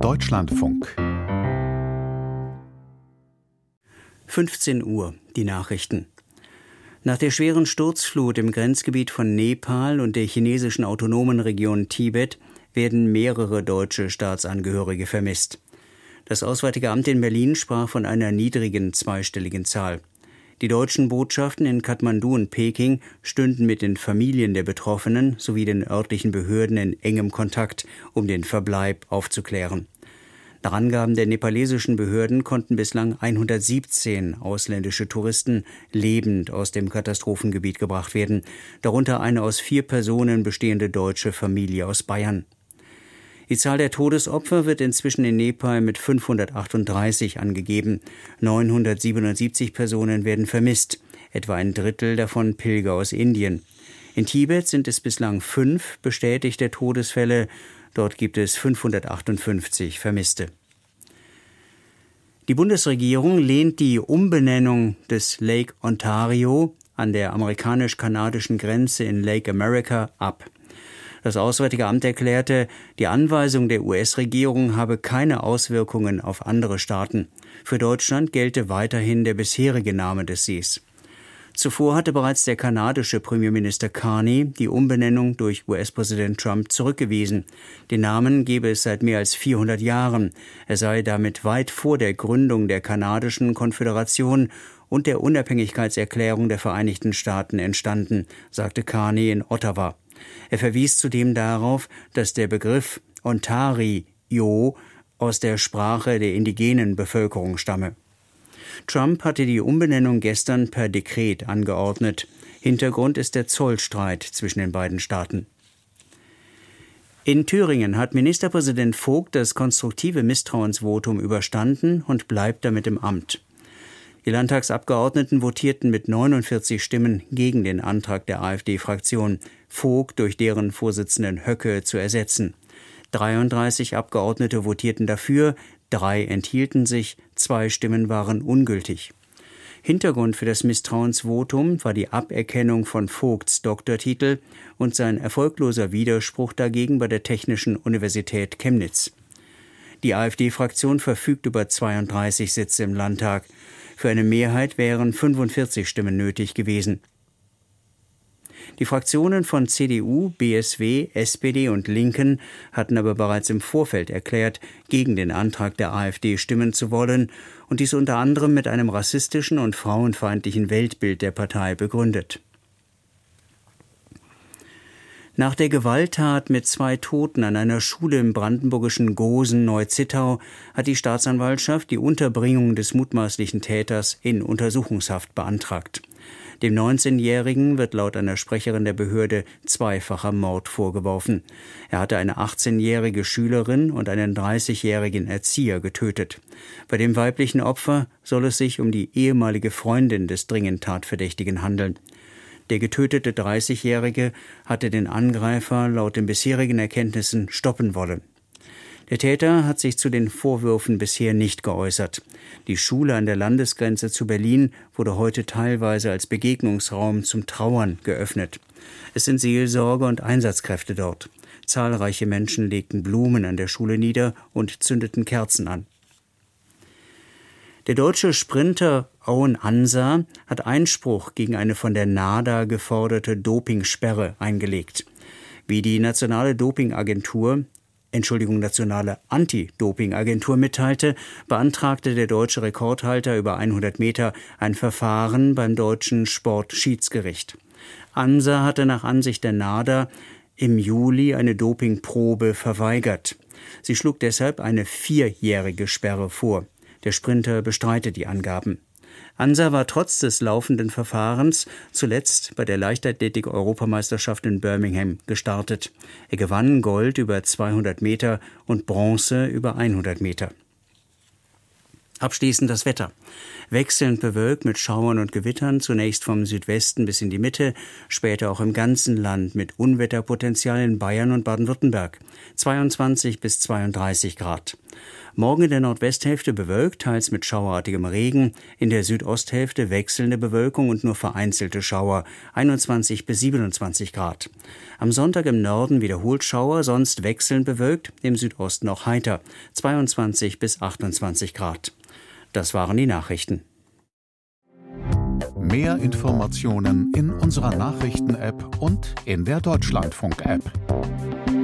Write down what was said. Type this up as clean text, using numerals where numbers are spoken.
Deutschlandfunk 15 Uhr, die Nachrichten. Nach der schweren Sturzflut im Grenzgebiet von Nepal und der chinesischen autonomen Region Tibet werden mehrere deutsche Staatsangehörige vermisst. Das Auswärtige Amt in Berlin sprach von einer niedrigen zweistelligen Zahl. Die deutschen Botschaften in Kathmandu und Peking stünden mit den Familien der Betroffenen sowie den örtlichen Behörden in engem Kontakt, um den Verbleib aufzuklären. Nach Angaben der nepalesischen Behörden konnten bislang 117 ausländische Touristen lebend aus dem Katastrophengebiet gebracht werden, darunter eine aus 4 Personen bestehende deutsche Familie aus Bayern. Die Zahl der Todesopfer wird inzwischen in Nepal mit 538 angegeben. 977 Personen werden vermisst, etwa ein Drittel davon Pilger aus Indien. In Tibet sind es bislang 5 bestätigte Todesfälle. Dort gibt es 558 Vermisste. Die Bundesregierung lehnt die Umbenennung des Lake Ontario an der amerikanisch-kanadischen Grenze in Lake America ab. Das Auswärtige Amt erklärte, die Anweisung der US-Regierung habe keine Auswirkungen auf andere Staaten. Für Deutschland gelte weiterhin der bisherige Name des Sees. Zuvor hatte bereits der kanadische Premierminister Carney die Umbenennung durch US-Präsident Trump zurückgewiesen. Den Namen gebe es seit mehr als 400 Jahren. Er sei damit weit vor der Gründung der kanadischen Konföderation und der Unabhängigkeitserklärung der Vereinigten Staaten entstanden, sagte Carney in Ottawa. Er verwies zudem darauf, dass der Begriff Ontario aus der Sprache der indigenen Bevölkerung stamme. Trump hatte die Umbenennung gestern per Dekret angeordnet. Hintergrund ist der Zollstreit zwischen den beiden Staaten. In Thüringen hat Ministerpräsident Vogt das konstruktive Misstrauensvotum überstanden und bleibt damit im Amt. Die Landtagsabgeordneten votierten mit 49 Stimmen gegen den Antrag der AfD-Fraktion, Vogt durch deren Vorsitzenden Höcke zu ersetzen. 33 Abgeordnete votierten dafür, 3 enthielten sich, 2 Stimmen waren ungültig. Hintergrund für das Misstrauensvotum war die Aberkennung von Vogts Doktortitel und sein erfolgloser Widerspruch dagegen bei der Technischen Universität Chemnitz. Die AfD-Fraktion verfügt über 32 Sitze im Landtag. Für eine Mehrheit wären 45 Stimmen nötig gewesen. Die Fraktionen von CDU, BSW, SPD und Linken hatten aber bereits im Vorfeld erklärt, gegen den Antrag der AfD stimmen zu wollen und dies unter anderem mit einem rassistischen und frauenfeindlichen Weltbild der Partei begründet. Nach der Gewalttat mit 2 Toten an einer Schule im brandenburgischen Gosen-Neuzittau hat die Staatsanwaltschaft die Unterbringung des mutmaßlichen Täters in Untersuchungshaft beantragt. Dem 19-Jährigen wird laut einer Sprecherin der Behörde zweifacher Mord vorgeworfen. Er hatte eine 18-jährige Schülerin und einen 30-jährigen Erzieher getötet. Bei dem weiblichen Opfer soll es sich um die ehemalige Freundin des dringend Tatverdächtigen handeln. Der getötete 30-Jährige hatte den Angreifer laut den bisherigen Erkenntnissen stoppen wollen. Der Täter hat sich zu den Vorwürfen bisher nicht geäußert. Die Schule an der Landesgrenze zu Berlin wurde heute teilweise als Begegnungsraum zum Trauern geöffnet. Es sind Seelsorger und Einsatzkräfte dort. Zahlreiche Menschen legten Blumen an der Schule nieder und zündeten Kerzen an. Der deutsche Sprinter Owen Ansa hat Einspruch gegen eine von der NADA geforderte Dopingsperre eingelegt. Wie die Nationale Anti-Doping-Agentur mitteilte, beantragte der deutsche Rekordhalter über 100 Meter ein Verfahren beim deutschen Sportschiedsgericht. Ansa hatte nach Ansicht der NADA im Juli eine Dopingprobe verweigert. Sie schlug deshalb eine 4-jährige Sperre vor. Der Sprinter bestreitet die Angaben. Ansa war trotz des laufenden Verfahrens zuletzt bei der Leichtathletik-Europameisterschaft in Birmingham gestartet. Er gewann Gold über 200 Meter und Bronze über 100 Meter. Abschließend das Wetter. Wechselnd bewölkt mit Schauern und Gewittern, zunächst vom Südwesten bis in die Mitte, später auch im ganzen Land mit Unwetterpotenzial in Bayern und Baden-Württemberg. 22 bis 32 Grad. Morgen in der Nordwesthälfte bewölkt, teils mit schauerartigem Regen, in der Südosthälfte wechselnde Bewölkung und nur vereinzelte Schauer, 21 bis 27 Grad. Am Sonntag im Norden wiederholt Schauer, sonst wechselnd bewölkt, im Südosten auch heiter, 22 bis 28 Grad. Das waren die Nachrichten. Mehr Informationen in unserer Nachrichten-App und in der Deutschlandfunk-App.